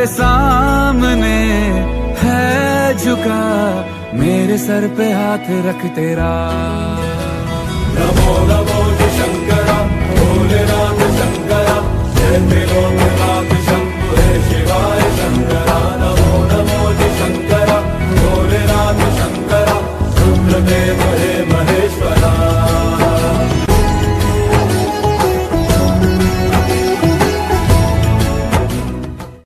तेरे सामने है झुका, मेरे सर पे हाथ रख तेरा। नमो नमो शंकरा, भोलेनाथ शंकरा, जय लोकनाथ